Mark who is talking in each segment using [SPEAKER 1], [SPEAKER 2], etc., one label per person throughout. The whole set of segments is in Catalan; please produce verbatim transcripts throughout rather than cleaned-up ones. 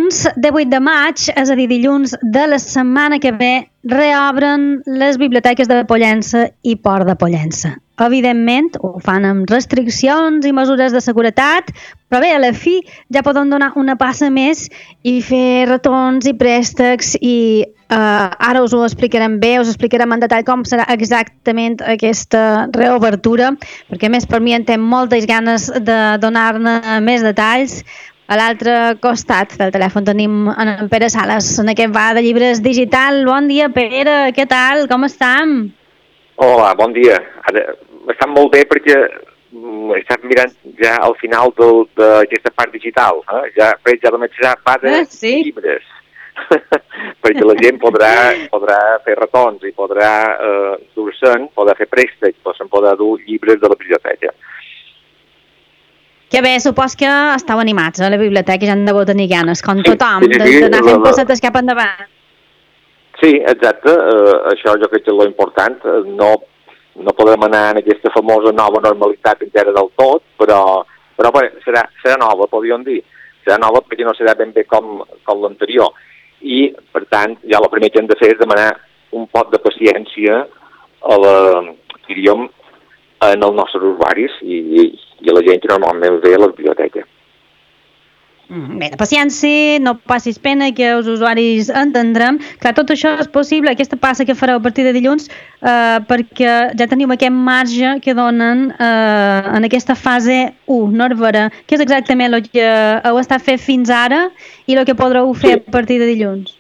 [SPEAKER 1] dilluns divuit de maig, és a dir, dilluns de la setmana que ve, reobren les biblioteques de Pollença i Port de Pollença. Evidentment, ho fan amb restriccions i mesures de seguretat, però bé, a la fi ja poden donar una passa més i fer retorns i préstecs i eh, ara us ho explicarem bé, us explicarem en detall com serà exactament aquesta reobertura, perquè a més per mi en té moltes ganes de donar-ne més detalls. A l'altre costat del telèfon tenim en Pere Sales, en aquest bar de llibres digital. Bon dia, Pere, què tal? Com estem?
[SPEAKER 2] Hola, bon dia. Ara, estem molt bé perquè estem mirant ja al final del, d'aquesta part digital. Eh? Ja, ja només serà bar de ah, sí? llibres. Perquè la gent podrà, podrà fer retorns i podrà eh, dur-se'n, podrà fer préstecs, però se'n podrà dur llibres de la biblioteca.
[SPEAKER 1] Que bé, supos que esteu animats a la biblioteca i ja en deveu tenir ganes, com tothom, sí, sí, sí, d'anar fent passetes cap endavant.
[SPEAKER 2] Sí, exacte, uh, això jo crec que és l'important. No, no podem anar en aquesta famosa nova normalitat encara del tot, però, però bé, serà, serà nova, podríem dir. Serà nova perquè no serà ben bé com, com l'anterior. I, per tant, ja el primer que hem de fer és demanar un poc de paciència a la, diríem, en els nostres usuaris i, i, i a la gent que normalment ve a la biblioteca.
[SPEAKER 1] Bé, de paciència, no passis pena, que els usuaris entendrem. Clar, tot això és possible, aquesta passa que fareu a partir de dilluns, eh, perquè ja tenim aquest marge que donen eh, en aquesta fase u, no, Vera? Què és exactament el que heu estat fent fins ara i el que podreu fer sí. a partir de dilluns?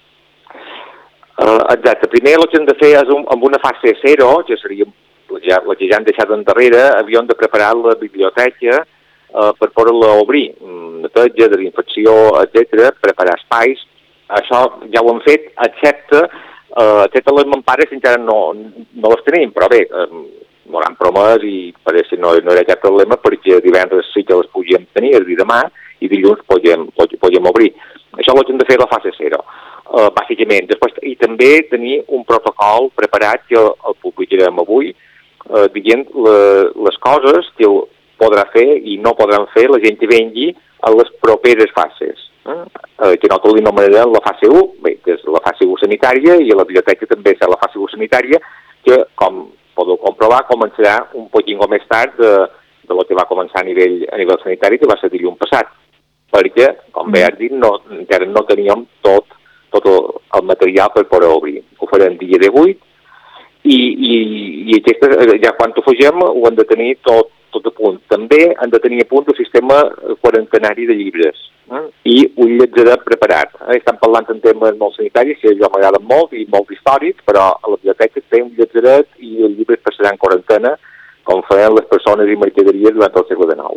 [SPEAKER 2] Uh, exacte. Primer el que hem de fer és un, amb una fase zero, que seria ja, la que ja han deixat endarrere, havíem de preparar la biblioteca eh, per poder-la obrir, neteja, desinfecció, etcètera, preparar espais. Això ja ho hem fet, excepte, eh, excepte les mampares que encara no, no les tenim, però bé, eh, no l'han promès i pareix que no, no era cap problema perquè divendres sí que les podíem tenir, és a dir, demà, i dilluns podíem, podíem obrir. Això ho hem de fer a la fase zero, eh, bàsicament. Després, i també tenir un protocol preparat que el publicarem avui, Uh, dient le, les coses que podrà fer i no podran fer la gent que vengui a les properes fases. Eh? Uh, que nosaltres li anomenarem la fase u, bé, que és la fase u sanitària, i a la biblioteca també serà la fase u sanitària, que, com podeu comprovar, començarà un poquinho més tard de, de lo que va començar a nivell, a nivell sanitari, que va ser dilluns passat. Perquè, com bé has dit, no, encara no teníem tot, tot el, el material per poder obrir. Ho farem dia divuit, I, i, i aquesta, ja quan ho fegem ho hem de tenir tot, tot a punt. També hem de tenir a punt el sistema quarantenari de llibres eh? I un lletgeret preparat. Eh? Estan parlant en temes molt sanitaris, que jo m'agraden molt i molt històrics, però a la biblioteca té un lletgeret i els llibres passaran en quarantena, com feien les persones i mercaderies durant el segle dinou.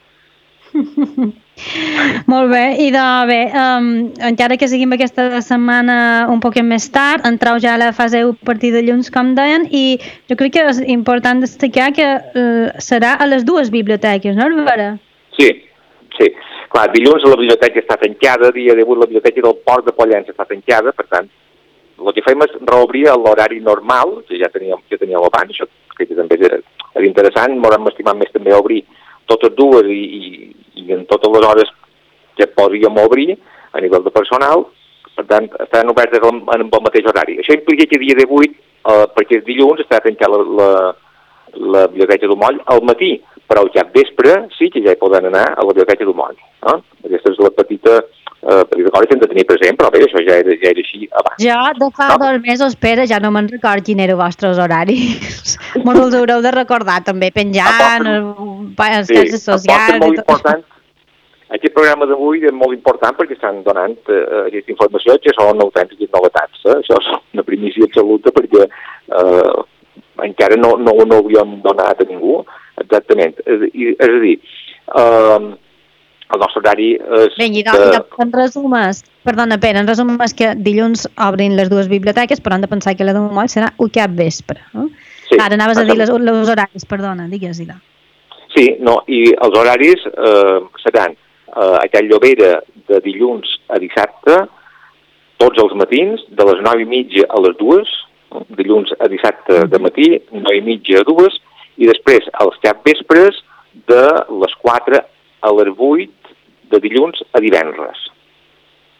[SPEAKER 1] Molt bé, i de bé, um, encara que seguim aquesta setmana un poc més tard, entreu ja a la fase u a partir de dilluns, com deien, i jo crec que és important destacar que uh, serà a les dues biblioteques, no, Vera?
[SPEAKER 2] Sí, sí. Clar, dilluns la biblioteca està tancada, dia d'avui la biblioteca del Port de Pollença està tancada, per tant, el que fem és reobrir l'horari normal, que ja teníem, que teníem abans, això crec que també és, és interessant, m'haurem estimat més també obrir totes dues i, i, i en totes les hores que podríem obrir a nivell de personal, per tant, estaran obertes en, en el mateix horari. Això implica que dia divuit, eh, perquè és dilluns, estarà tancada la, la, la biblioteca del Moll al matí, però ja al vespre sí que ja hi poden anar a la biblioteca del Moll. Eh? Aquesta és la petita, eh, petita cosa que hem de tenir present, però bé, això ja era, ja era així abans.
[SPEAKER 1] Jo, de fa no? dos mesos, Pere, ja no me'n record quin eren els vostres horaris. Mos els haureu de recordar també, penjant, les
[SPEAKER 2] sí,
[SPEAKER 1] xarxes socials...
[SPEAKER 2] És molt important. Aquest programa d'avui és molt important perquè estan donant eh, aquesta informació que són autèntiques novetats. Eh? Això és una primícia absoluta perquè eh, encara no, no, no ho havíem donat a ningú. Exactament. És, és a dir, eh, el nostre horari és...
[SPEAKER 1] Bé, i doncs, de... en resum, perdona, Pere, en resum és que dilluns obrin les dues biblioteques, però han de pensar que la d'un moll serà un cap vespre. Eh? Sí, ara anaves a dir les, les horaris, perdona, digues-hi.
[SPEAKER 2] Sí, no, i els horaris eh, seran Uh, a Can Llobera de dilluns a dissabte, tots els matins, de les nou i mitja a les dues, no? Dilluns a dissabte de matí, nou i mitja a dues, i després als capvespres de les quatre a les vuit de dilluns a divendres.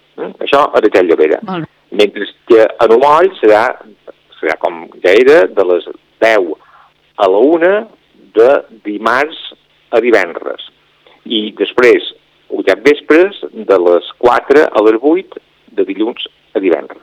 [SPEAKER 2] Això a la Llobera. Mentre que a Numoll serà, serà com ja era, de les deu a la una de dimarts a divendres. I després, uns vespres, de les quatre a les vuit de dilluns a divendres.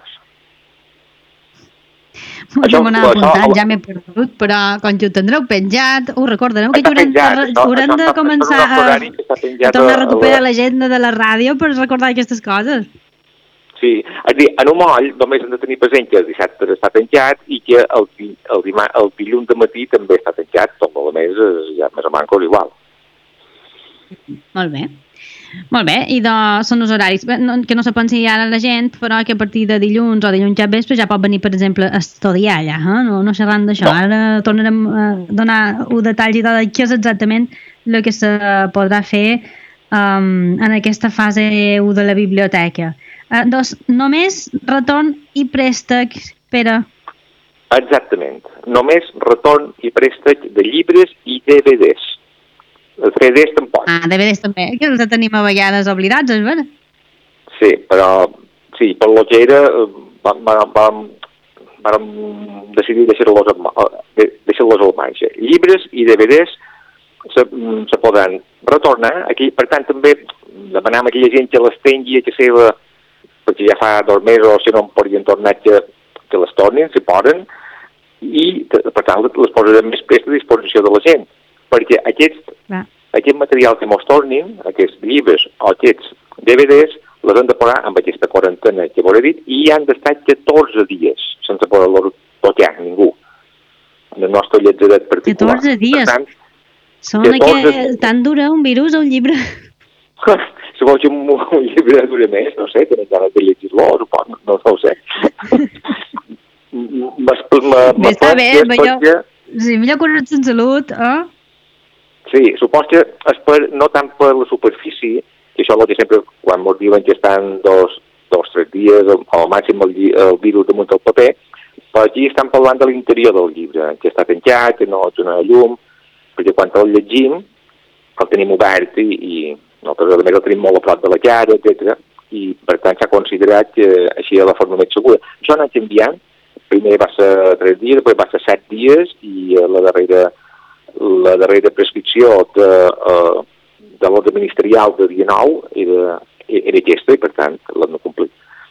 [SPEAKER 1] Això m'ho anava apuntant, ja m'he perdut, però quan ho tindreu penjat, ho recordareu que haurem, penjat, això, haurem això de començar a, a tornar a recuperar a l'agenda de la ràdio per recordar aquestes coses.
[SPEAKER 2] Sí, és dir, en un moll només hem de tenir present que el dissabte està penjat i que el, el, dima, el dilluns de matí també està penjat, tot el més ja més o menys igual.
[SPEAKER 1] Molt bé. Molt bé, i de, són els horaris, que no se pensi ara la gent, però que a partir de dilluns o dilluns ja vespre ja pot venir, per exemple, a estudiar allà, eh? no, no xerrant d'això. No. Ara tornarem a donar un detall i tot de què és exactament el que se podrà fer um, en aquesta fase u de la biblioteca. Uh, doncs, només retorn i préstec, Pere.
[SPEAKER 2] Exactament, només retorn i préstec de llibres i D V Ds. Els C Ds tampoc.
[SPEAKER 1] Ah, D V Ds també, que els tenim a vegades oblidats, és vera?
[SPEAKER 2] Sí, però, sí, per lo que era, vam, vam, vam decidir deixar-los deixar-los al marge. Llibres i D V Ds se, se poden retornar. Aquí, per tant, també demanem a aquella gent que les tingui a casa seva, perquè ja fa dos mesos, si no en podrien tornar, que, que les tornin, si poden, i, per tant, les posarem més prest a disposició de la gent. Perquè aquest, aquest material que mos tornin, aquests llibres o aquests D V Ds, les han de posar amb aquesta quarantena que vos he dit i han d'estar catorze dies sense poder-los tocar ningú. En el nostre lletzadet particular.
[SPEAKER 1] catorze dies? Tant, Sona catorze que dies. Tant dura un virus o un llibre?
[SPEAKER 2] Si vols un, un llibre dura més, no sé, tenen ganes de llegir-lo, no, no, no ho sé.
[SPEAKER 1] Està bé, millor, sí, millor curar-se en salut, eh?
[SPEAKER 2] Sí, supos que és per, no tant per la superfície, que això és que sempre quan ens diuen que estan dos, dos tres dies o al màxim el, el virus damunt del paper, però aquí estan parlant de l'interior del llibre, que està penjat, que no dona llum, perquè quan el llegim el tenim obert i, i nosaltres a més el tenim molt a prop de la cara, etcètera, i per tant s'ha considerat que així és la forma més segura. Això ha anat canviant, primer va ser tres dies, després va ser set dies i la darrera la darrera prescripció de, uh, de l'ordre ministerial de dia nou era, era aquesta i per tant l'hem de complir.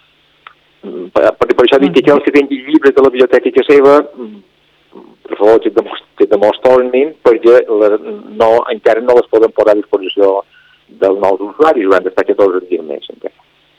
[SPEAKER 2] Per, per, per això dic que els que tinguin llibres de la biblioteca que seva, per favor, que de mos tornin perquè la, no, encara no les poden posar a disposició dels nous usuaris, han d'estar catorze dies més encara.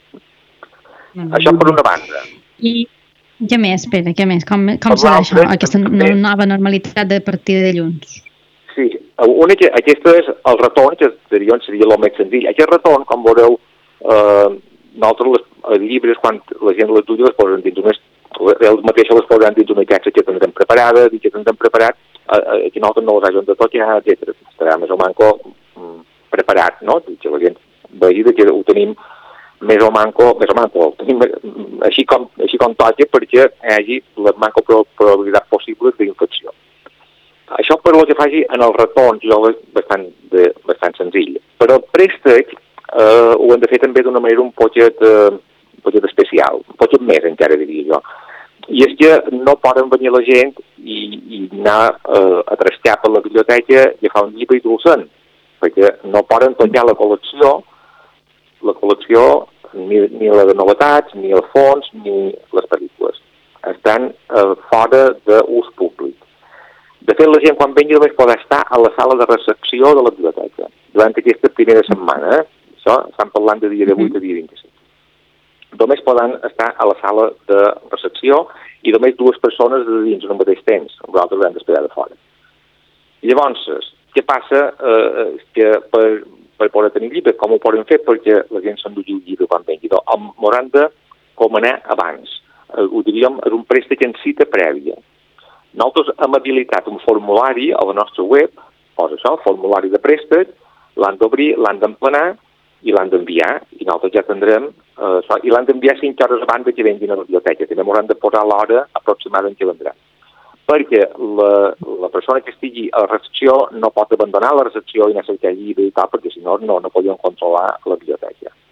[SPEAKER 2] Mm. Això per una banda.
[SPEAKER 1] I què més, Pere, què més? Com, com serà això, aquesta no, nova normalitat de partir de dilluns?
[SPEAKER 2] Sí, una que, aquesta és el retorn, que seria, seria el més senzill. Aquest retorn, com veureu, eh, nosaltres les, els llibres, quan la gent les duia, les posen dins unes, ells mateixos les posen dins una caixa que tenen preparada, i que tenen preparat, eh, que nosaltres no les hagin de tocar, etcètera. Estarà més o manco mm, preparat, no? Que la gent vegi que ho tenim més o manco, més o manco, ho tenim així com, així com toca perquè hi hagi la manco probabilitat possible d'infecció. Això per el que faci en el retorn jo és bastant, de, bastant senzill. Però el préstec eh, ho hem de fer també d'una manera un poquet, eh, un poquet especial, un poquet més encara diria jo. I és que no poden venir la gent i, i anar eh, a trascar per la biblioteca i agafar un llibre i dur-se'n, perquè no poden tocar la col·lecció, la col·lecció ni, ni la de novetats, ni el fons, ni les pel·lícules. Estan eh, fora d'ús públic. De fet, la gent, quan vengui, només pot estar a la sala de recepció de la biblioteca durant aquesta primera setmana. Eh? Això estan parlant de dia divuit a dia vint-i-cinc. Només poden estar a la sala de recepció i només dues persones de dins en un mateix temps. Nosaltres hem d'esperar de fora. I llavors, què passa? Eh, que per, per poder tenir llibre, com ho poden fer? Perquè la gent s'endugui el llibre quan vengui. M'hauran de comanar abans. Eh, ho diríem, és un préstec en cita prèvia. Nosaltres hem habilitat un formulari a la nostra web, posa això, formulari de préstec, l'han d'obrir, l'han d'emplenar i l'han d'enviar, i nosaltres ja tindrem, eh, i l'han d'enviar cinc hores abans que venguin a la biblioteca, també m'hauran de posar l'hora aproximada en què vendrà. Perquè la, la persona que estigui a la recepció no pot abandonar la recepció i anar a cercar llibre i tal, perquè si no, no, no podien controlar la biblioteca.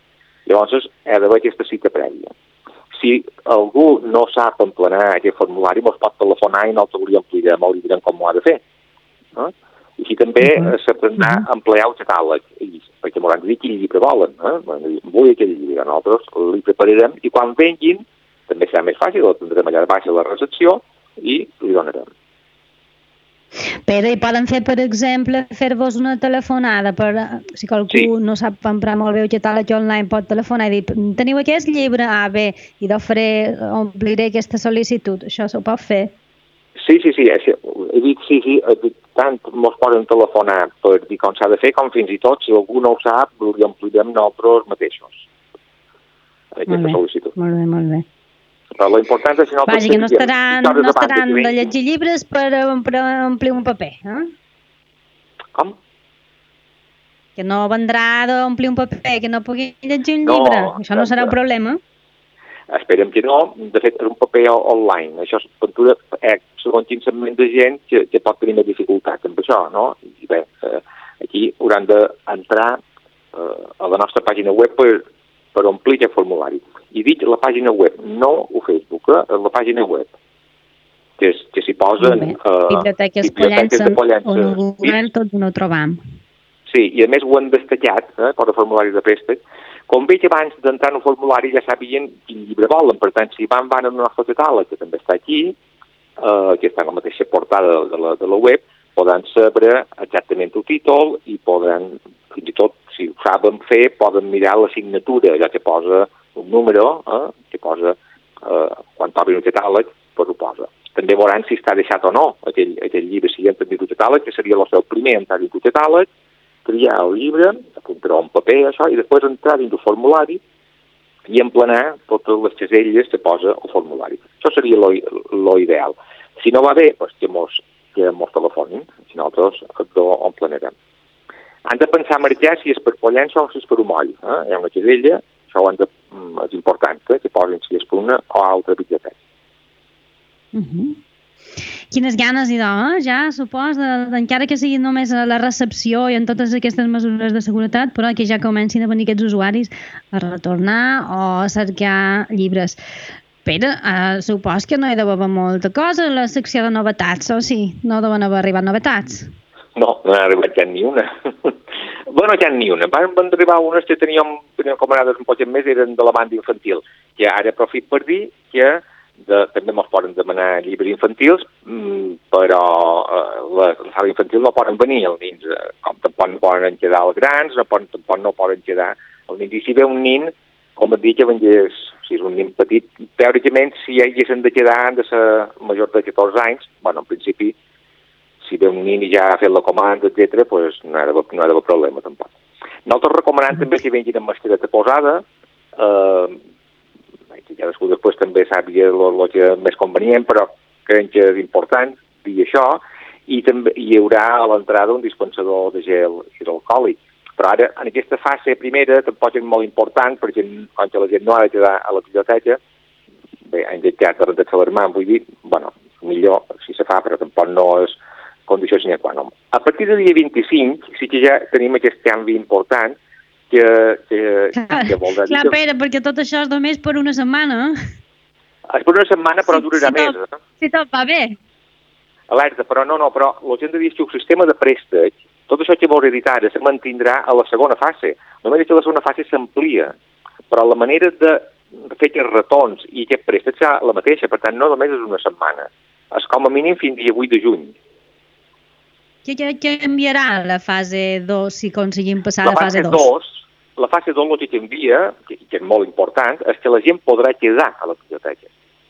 [SPEAKER 2] Llavors, ha d'haver aquesta cita prèvia. Si algú no sap emplenar aquest formulari, ens pot telefonar i nosaltres li ampliarem o li direm com ho ha de fer. Eh? I així també uh-huh. s'aprendrà uh-huh. a emplear el catàleg, perquè m'ho han de dir quin llibre volen. Eh? Vull aquell llibre, nosaltres li prepararem i quan venguin també serà més fàcil, el tindrem allà baix a la recepció i li donarem.
[SPEAKER 1] Però hi poden fer, per exemple, fer-vos una telefonada, per, si qualcú sí. no sap emprar molt bé el catàleg online, pot telefonar i dir, teniu aquest llibre? Ah, bé, i d'oferir, ompliré aquesta sol·licitud. Això s'ho pot fer?
[SPEAKER 2] Sí, sí, sí. He dit sí, sí, tant ens poden telefonar per dir com s'ha de fer, com fins i tot, si algú no ho sap, li omplirem nosaltres mateixos. Aquesta sol·licitud.
[SPEAKER 1] Molt bé, molt bé.
[SPEAKER 2] Però l'important és que no...
[SPEAKER 1] Vaja, que no estaran, no estaran de llegir llibres per, per omplir un paper, eh?
[SPEAKER 2] Com?
[SPEAKER 1] Que no vendrà d'omplir un paper, que no pugui llegir un
[SPEAKER 2] no,
[SPEAKER 1] llibre. Això no serà un problema?
[SPEAKER 2] Esperem que no. De fet, és un paper online. Això és pintura, eh, segons quin segment de gent que, que pot tenir més dificultat amb això, no? I bé, eh, aquí hauran d'entrar eh, a la nostra pàgina web per, per omplir aquest formulari. I dic la pàgina web, no a Facebook, eh? La pàgina web, que, és, que s'hi posen...
[SPEAKER 1] Uh, biblioteques Pollença, on ho googlen tots no ho trobam.
[SPEAKER 2] Sí, i a més ho han destacat, eh, per a formulari de préstec. Com veig abans d'entrar en un formulari ja sabien quin llibre volen, per tant, si van, van en el nostre catàleg, que també està aquí, eh, que està en la mateixa portada de la, de la web, podran saber exactament el títol i podran, fins i tot, si ho saben fer, poden mirar la signatura, allò que posa un número, eh, que posa, eh, quan obrin un catàleg, pues ho posa. També veuran si està deixat o no aquell, aquell llibre, si han tendit un catàleg, que seria el seu primer entrar dins un catàleg, triar el llibre, apuntarà un paper, això, i després entrar dins el formulari i emplenar totes les caselles que posa el formulari. Això seria lo, lo ideal. Si no va bé, pues que mos, que mos telefonin, si nosaltres ho emplenarem. Han de pensar a marxar si és per Pollença o si és per Umoll. Eh? Hi ha una casella, això de, és important, eh? que posin si és per una o altra biblioteca.
[SPEAKER 1] Uh-huh. Quines ganes, idò, eh? ja, supos, de, de, encara que sigui només a la recepció i en totes aquestes mesures de seguretat, però que ja comencin a venir aquests usuaris a retornar o a cercar llibres. Pere, eh, supos que no hi deu haver molta cosa a la secció de novetats, o sí? No deuen haver arribat novetats?
[SPEAKER 2] No, no ha arribat ja ni una. Bueno, ja ni una. Van, van arribar unes que teníem, teníem comanades un poc més, eren de la banda infantil, que ara aprofit per dir que de, també ens poden demanar llibres infantils, mmm, però eh, la, la sala infantil no poden venir els nins, eh, com tampoc no poden quedar els grans, no poden, tampoc no poden quedar els nins. I si ve un nin, com et dic, que vengués, si és un nin petit, teòricament, si hi haguessin de quedar, han de ser major de catorze anys, bueno, en principi, si ve un nin i ja ha fet la comanda, etcètera, pues no ha d'haver no problema, tampoc. Nosaltres recomanem també que vengin amb mascareta posada, eh, que cadascú després també sàpiga el que és més convenient, però crec que és important dir això, i també hi haurà a l'entrada un dispensador de gel hidroalcohòlic. Però ara, en aquesta fase primera, tampoc és molt important, perquè quan la gent no ha de quedar a la biblioteca, bé, han deixat de rentar l'alarmant, vull dir, bueno, millor si se fa, però tampoc no és condició sine qua non. A partir del dia vint-i-cinc sí que ja tenim aquest canvi important que, que, que vol dir...
[SPEAKER 1] Clar, Pere, perquè tot això és només per una setmana.
[SPEAKER 2] És per una setmana, però durarà més.
[SPEAKER 1] Si tot, si tot va bé.
[SPEAKER 2] Alerta, però no, no, però la gent de dir que el sistema de préstec, tot això que vol editar se mantindrà a la segona fase. Només que la segona fase s'amplia, però la manera de fer aquests retorns i aquest préstec serà la mateixa, per tant, no només és una setmana. És com a mínim fins dia vuit de juny.
[SPEAKER 1] Què, què canviarà la fase dos si aconseguim passar a la fase dos?
[SPEAKER 2] La fase dos el que canvia, que, que és molt important, és que la gent podrà quedar a la biblioteca.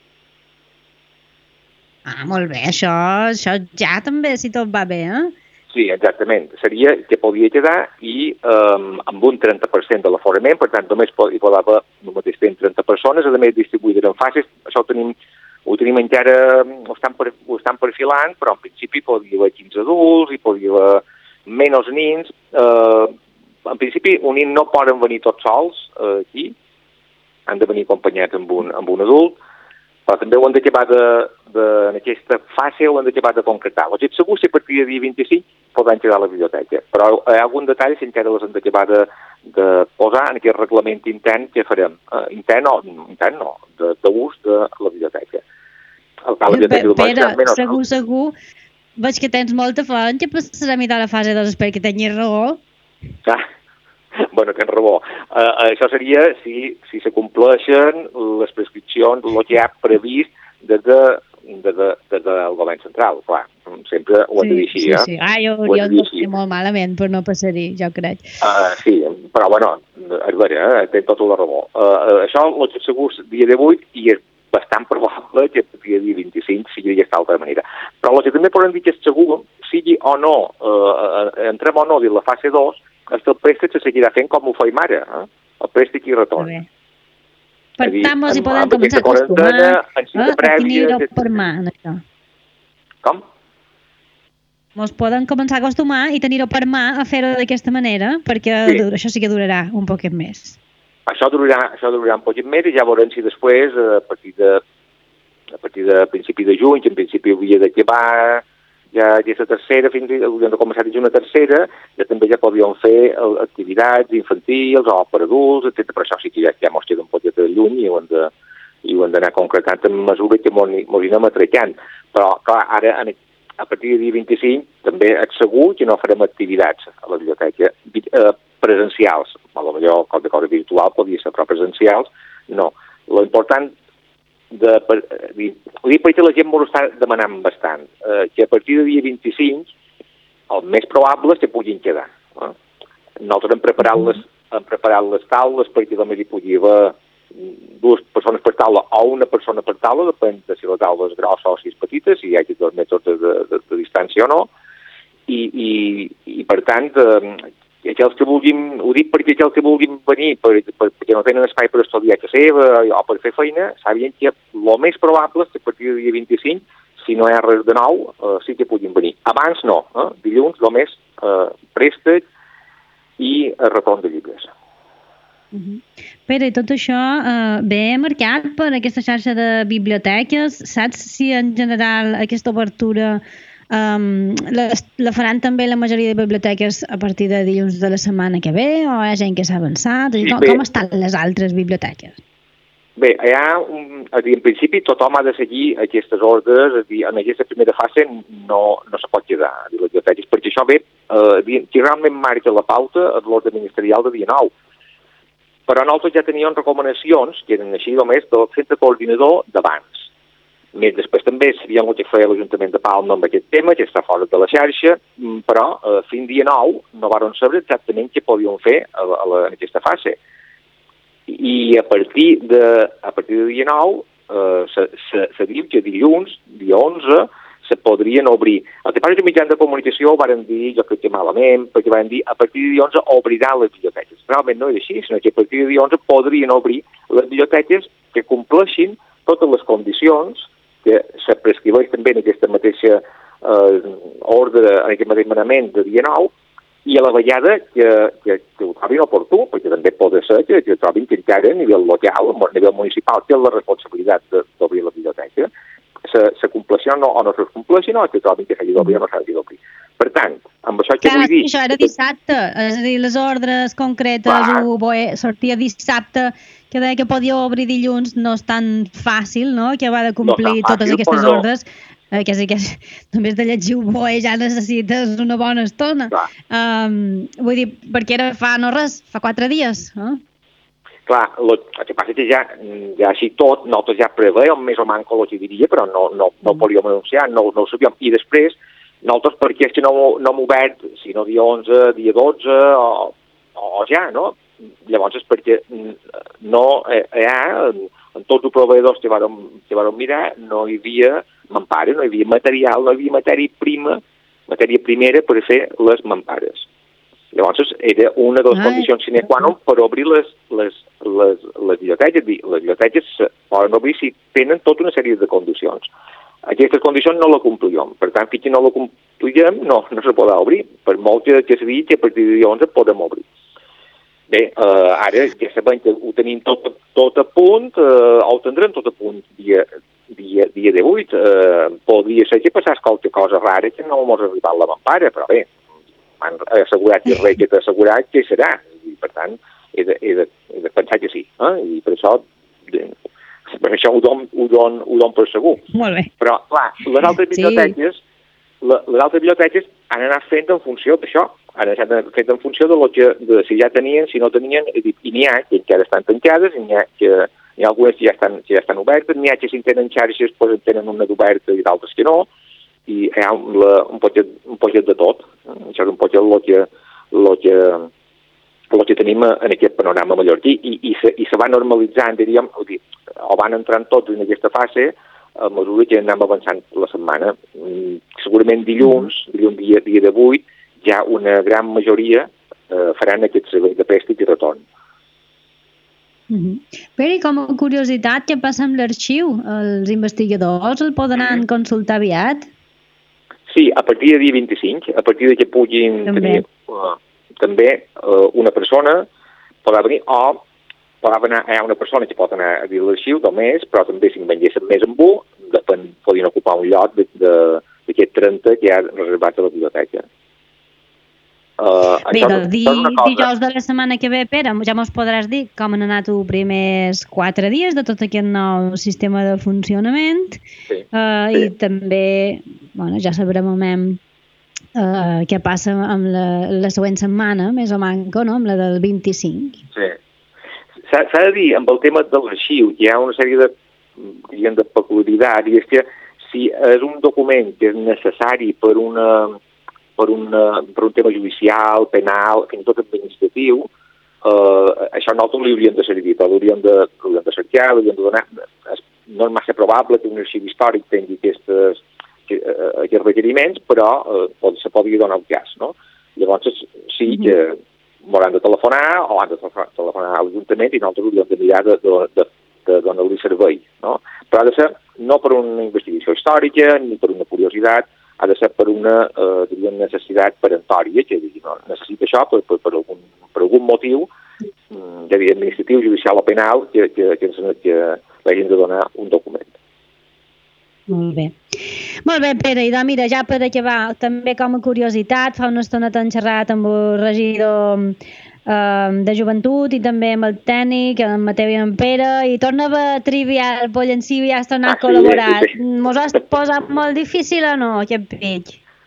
[SPEAKER 1] Ah, molt bé, això, això ja també, si tot va bé, eh?
[SPEAKER 2] Sí, exactament. Seria que podia quedar i um, amb un trenta per cent de l'aforament, per tant, només hi pot haver el mateix temps trenta persones, a més distribuïdes en fases, això ho tenim... Ho tenim encara, ho estan, per, ho estan perfilant, però en principi podia haver quinze adults, i podia haver menys nins. Eh, en principi, un nin no poden venir tots sols eh, aquí, han de venir acompanyats amb un, amb un adult. però també ho hem d'acabar de, de, en aquesta fase ho hem d'acabar de concretar. Lo que és segur, si a partir del dia vint-i-cinc podran quedar a la biblioteca, però hi ha algun detall que encara les hem d'acabar de, de posar en aquest reglament intern que farem. Uh, intern no, intern no, d'ús de, de la biblioteca. El, la biblioteca
[SPEAKER 1] Pere, menys, segur, no? segur, veig que tens molta fe en que passarà a mitjà la fase dos, espero que tinguis raó.
[SPEAKER 2] Ah, bueno, tens raó. Uh, això seria si, si se compleixen les prescripcions, el que hi ha previst des de des de, des del govern central, clar, sempre ho hem sí, de dir així,
[SPEAKER 1] sí,
[SPEAKER 2] eh?
[SPEAKER 1] Sí. Ah, jo, jo no estic molt malament, però no passaré, jo crec.
[SPEAKER 2] Uh, sí, però bueno, és vera, eh? Té tota la raó. Uh, això, el que segur, dia d'avui, i és bastant probable que a dia vint-i-cinc sigui d'aquesta altra manera. Però el que també podem dir que és segur, sigui o no, uh, entrem o no dins la fase dos, és que el préstec se seguirà fent com ho feim ara, eh? El préstec i retorn.
[SPEAKER 1] Per tant, mos hi podem començar a acostumar eh, a tenir-ho per mà, en això.
[SPEAKER 2] Com?
[SPEAKER 1] Mos poden començar a acostumar i tenir-ho per mà a fer-ho d'aquesta manera, perquè sí. Això sí que durarà un poquet més.
[SPEAKER 2] Això durarà, això durarà un poquet més i ja veurem si després, a partir de, a partir de principi de juny, que en principi hauria d'acabar ja aquesta tercera, fins i hauríem de començar a dir una tercera, ja també ja podríem fer activitats infantils o per adults, etcètera. Però això sí que ja, ja mos queda un poquet de lluny i ho hem de, i ho hem d'anar concretant en mesura que mos anem atracant. Però, clar, ara, a partir del dia vint-i-cinc, també és segur que no farem activitats a la biblioteca eh, presencials. A lo millor, de cosa virtual podria ser, però presencials, no. Lo important de, per, dir perquè la gent m'ho està demanant bastant, eh, que a partir del dia vint-i-cinc el més probable és que puguin quedar. Eh? Nosaltres hem preparat, les, hem preparat les taules perquè només hi pugui haver dues persones per taula o una persona per taula, depèn de si la taula és grossa o si és petita, si hi hagi dos metres de, de, de distància o no, i, i, i per tant, eh, aquells que vulguin, ho dic perquè aquells que vulguin venir per, per, perquè no tenen espai per estudiar a casa seva o per fer feina, sabien que el més probable és que a partir del dia vint-i-cinc, si no hi ha res de nou, eh, sí que puguin venir. Abans no, eh? Dilluns només eh, préstec i retorn de llibres.
[SPEAKER 1] Uh-huh. Pere, tot això eh, ve marcat per aquesta xarxa de biblioteques? Saps si en general aquesta obertura Um, la, la faran també la majoria de biblioteques a partir de dilluns de la setmana que ve o hi ha gent que s'ha avançat? Sí, com, com estan les altres biblioteques?
[SPEAKER 2] Bé, hi ha un, dir, en principi tothom ha de seguir aquestes ordres, és dir, en aquesta primera fase no, no se pot quedar a les biblioteques, perquè això ve, eh, que realment marca la pauta és l'ordre ministerial de dia nou. Però nosaltres ja teníem recomanacions, que eren així només del centre coordinador d'abans. Més després també sabíem el que feia l'Ajuntament de Palma amb aquest tema, que està fora de la xarxa, però eh, fins dia nou no varen saber exactament què podíem fer a la, a la, en aquesta fase. I a partir de, a partir de dia nou eh, se, se, se diu que dilluns, dia onze, se podrien obrir. El que passa que mitjans de comunicació varen dir, jo crec que malament, perquè varen dir a partir de dia onze obriran les biblioteques. Realment no és així, sinó que a partir de dia onze podrien obrir les biblioteques que compleixin totes les condicions que se prescriveix també en aquesta mateixa eh, ordre, en aquest mateix manament de dia nou, i a la vegada que, que, que ho trobin oportú, perquè també pot ser que, que trobin que encara a nivell local, a nivell municipal, té la responsabilitat d'obrir la biblioteca, se, se compleixin o no, o no se compleixin, o que trobin que s'hagi d'obrir o no s'hagi d'obrir. Per tant, amb això que
[SPEAKER 1] Clar,
[SPEAKER 2] vull dir...
[SPEAKER 1] Això era dissabte, és a dir, les ordres concretes, ho sortia dissabte, que deia que podia obrir dilluns, no és tan fàcil, no?, que va de complir no fàcil, totes aquestes no. ordres, eh, que sí que només de llegir un boe ja necessites una bona estona. Um, vull dir, perquè era fa no res, fa quatre dies, eh?
[SPEAKER 2] Clar, lo, el que passa és que ja, ja així tot, nosaltres ja preveiem més o manco el que diria, però no, no, no ho podíem anunciar, no, no ho sabíem. I després, nosaltres perquè és que no, no hem obert, si no dia onze, dia dotze, o, o ja, no? Llavors és perquè no hi ha, en tots els proveïdors que vàrem, que vàrem mirar, no hi havia mampares, no hi havia material, no hi havia matèria prima, matèria primera per fer les mampares. Llavors era una de les Ai. condicions sine qua non per obrir les, les, les, les biblioteques. Les biblioteques poden obrir si tenen tota una sèrie de condicions. Aquestes condicions no la complíem. Per tant, fins que no la complíem, no, no se podrà obrir. Per molt que, que s'ha dit que a partir de dia onze podem obrir. Bé, eh, ara ja sabem que ho tenim tot, tot a punt, eh, ho tindrem tot a punt dia, dia, dia divuit. Eh, podria ser que passés qualque cosa rara que no m'ho arribat la mampara, però bé, m'han assegurat que res que t'ha assegurat que serà. I, per tant, he de, he de, he de pensar que sí. Eh? I per això, de, per això ho don, ho, don, ho don per segur.
[SPEAKER 1] Molt bé.
[SPEAKER 2] Però, clar, les altres biblioteques, sí. la, les altres biblioteques han anat fent en funció d'això. Han anat fent en funció de, lo que, de si ja tenien, si no tenien, i n'hi ha que encara estan tancades, i n'hi ha que hi ha algunes que ja estan, que ja estan obertes, n'hi ha que si tenen xarxes doncs en tenen una d'oberta i d'altres que no, i hi ha un, la, un, poquet, un poquet de tot. Això és un poquet el que, el que, el que tenim en aquest panorama mallorquí, i, i, se, i se va normalitzant, diríem, o van entrant tots en aquesta fase a mesura que anem avançant la setmana. Segurament dilluns, dilluns dia, dia de vuit, ja una gran majoria eh, faran aquest servei de préstec i retorn.
[SPEAKER 1] Mm-hmm. Però com a curiositat, què passa amb l'arxiu? Els investigadors el podran consultar aviat?
[SPEAKER 2] Sí, a partir del dia vint-i-cinc, a partir de que puguin també. tenir uh, també uh, una persona podrà venir, o podrà anar, hi ha una persona que pot anar a dir l'arxiu només, però també si en venguessin més amb un, depèn, podien ocupar un lloc d'aquest trenta que hi ha reservat a la biblioteca. Uh,
[SPEAKER 1] Bé, del di, dijous de la setmana que ve, Pere, ja mos podràs dir com han anat els primers quatre dies de tot aquest nou sistema de funcionament,
[SPEAKER 2] sí,
[SPEAKER 1] uh, sí. I també bueno, ja sabrem uh, què passa amb la, la següent setmana, més o manco, no? Amb la del vint-i-cinc.
[SPEAKER 2] Sí. S'ha de dir, amb el tema de l'arxiu, hi ha una sèrie de, de peculiaritats, i és que si és un document que és necessari per una... Per un, per un tema judicial, penal, fins i tot administratiu, eh, això nosaltres li hauríem de servir, l'hauríem de, de cercar, l'hauríem de donar. No és massa probable que un arxiu històric tingui aquestes, aquests requeriments, però eh, pot, se podria donar un cas, no? Llavors sí que m'hauran de telefonar o han de telefonar a l'Ajuntament i nosaltres hauríem de mirar de, de, de, de donar-li servei, no? Però ha de ser no per una investigació històrica ni per una curiositat, ha de ser per una eh, diríem, necessitat peremptòria, que no, necessita això per, per, per, algun, per algun motiu, ja diria, administratiu, judicial o penal, que, que, que, que l'hagin de donar un document.
[SPEAKER 1] Molt bé. Molt bé, Pere, i doncs mira, ja per acabar, també com a curiositat, fa una estona t'han xerrat amb el regidor de joventut i també amb el tècnic, amb Mateu i en Pere, i tornava a trivial Pollencí i has tornat a col·laborar. Sí, sí. Mos has posat molt difícil o no, aquest pitch?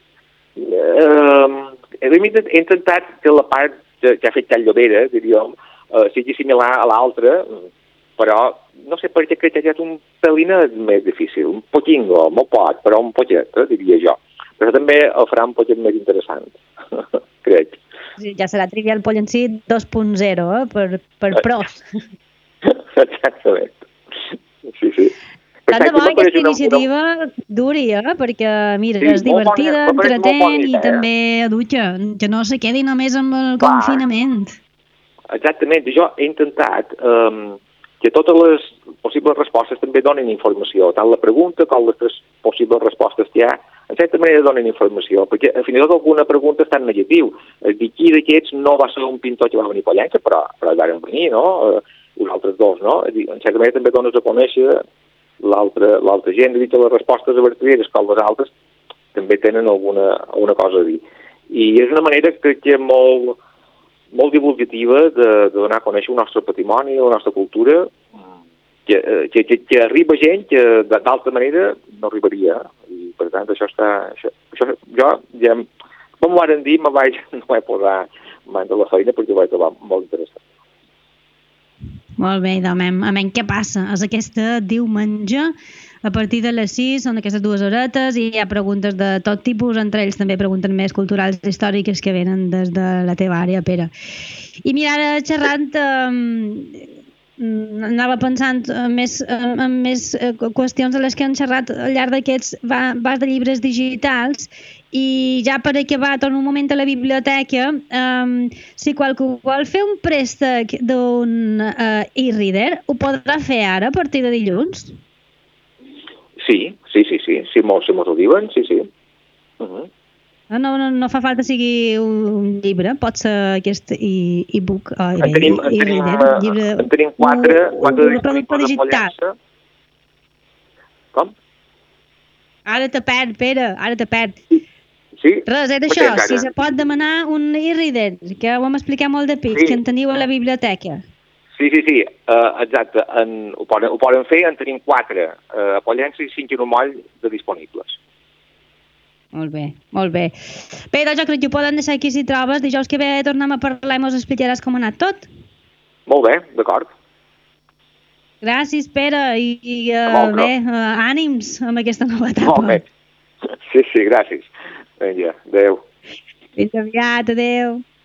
[SPEAKER 2] Uh, he intentat que la part que, que ha fet Cal Llobera, diríem, uh, sigui similar a l'altra, però no sé per què crec que ha estat un pelinet més difícil, un poquingo, molt poc, però un poquet, eh, diria jo. Però també el farà un poquet més interessant, crec.
[SPEAKER 1] Ja serà Trivial Pollencí dos punt zero, eh? per, per pros.
[SPEAKER 2] Exactament. Sí, sí.
[SPEAKER 1] Tant de bo aquesta iniciativa una... duri, eh? Perquè, mira, sí, és divertida, bona, entretén i també educa, que no se quedi només amb el Clar. Confinament.
[SPEAKER 2] Exactament. Jo he intentat um, que totes les possibles respostes també donen informació, tant la pregunta com les possibles respostes que hi ha, en certa manera donen informació, perquè fins i tot alguna pregunta està en negatiu. El dir qui d'aquests no va ser un pintor que va venir a Pollença, però, però hi van venir, no? Els altres dos, no? En certa manera també dones a conèixer l'altra gent, dir que les respostes verdaderes com les altres també tenen alguna, alguna cosa a dir. I és una manera que, que molt, molt divulgativa de, de donar a conèixer el nostre patrimoni, la nostra cultura, que, que, que, que arriba gent que d'altra manera no arribaria. I per tant això està... Això, això, jo ja, com m'ho van dir, me vaig, no vaig posar mans a la feina perquè ho vaig trobar molt interessant.
[SPEAKER 1] Molt bé, doncs, amén, què passa? És aquesta diumenge, a partir de les sis, són aquestes dues horetes i hi ha preguntes de tot tipus, entre ells també preguntes més culturals i històriques que venen des de la teva àrea, Pere. I mira, ara xerrant, eh, anava pensant en més, en més qüestions de les que han xerrat al llarg d'aquests vas de llibres digitals. I ja per acabar, torno un moment a la biblioteca, um, si qualcú vol fer un préstec d'un uh, e-reader, ho podrà fer ara a partir de dilluns?
[SPEAKER 2] Sí, sí, sí, sí, si mos, si mos ho diuen, sí, sí. Uh-huh.
[SPEAKER 1] No, no, no fa falta sigui un llibre, pot ser aquest e-book, oh,
[SPEAKER 2] en tenim, en tenim,
[SPEAKER 1] e-reader, llibre,
[SPEAKER 2] en tenim quatre,
[SPEAKER 1] un,
[SPEAKER 2] quatre
[SPEAKER 1] un producte digital.
[SPEAKER 2] Com?
[SPEAKER 1] Ara te perd, Pere, ara te perd.
[SPEAKER 2] Sí?
[SPEAKER 1] Res, és això, si se pot demanar un e-reader, que ho hem explicat molt de pits,
[SPEAKER 2] Sí.
[SPEAKER 1] que en teniu a la biblioteca.
[SPEAKER 2] Sí, sí, sí, uh, exacte. En, ho, poden, ho poden fer, en tenim quatre uh, a Pollença i cinc en un moll de disponibles.
[SPEAKER 1] Molt bé, molt bé. Bé, doncs jo crec que ho poden deixar aquí si trobes. Dijous que ve tornem a parlar i mos explicaràs com ha anat tot.
[SPEAKER 2] Molt bé, d'acord.
[SPEAKER 1] Gràcies, Pere, i, i
[SPEAKER 2] Molt
[SPEAKER 1] uh, bé, uh, ànims amb aquesta nova etapa.
[SPEAKER 2] Molt bé. Sí, sí, gràcies. Vinga, adéu.
[SPEAKER 1] Fins aviat, adéu.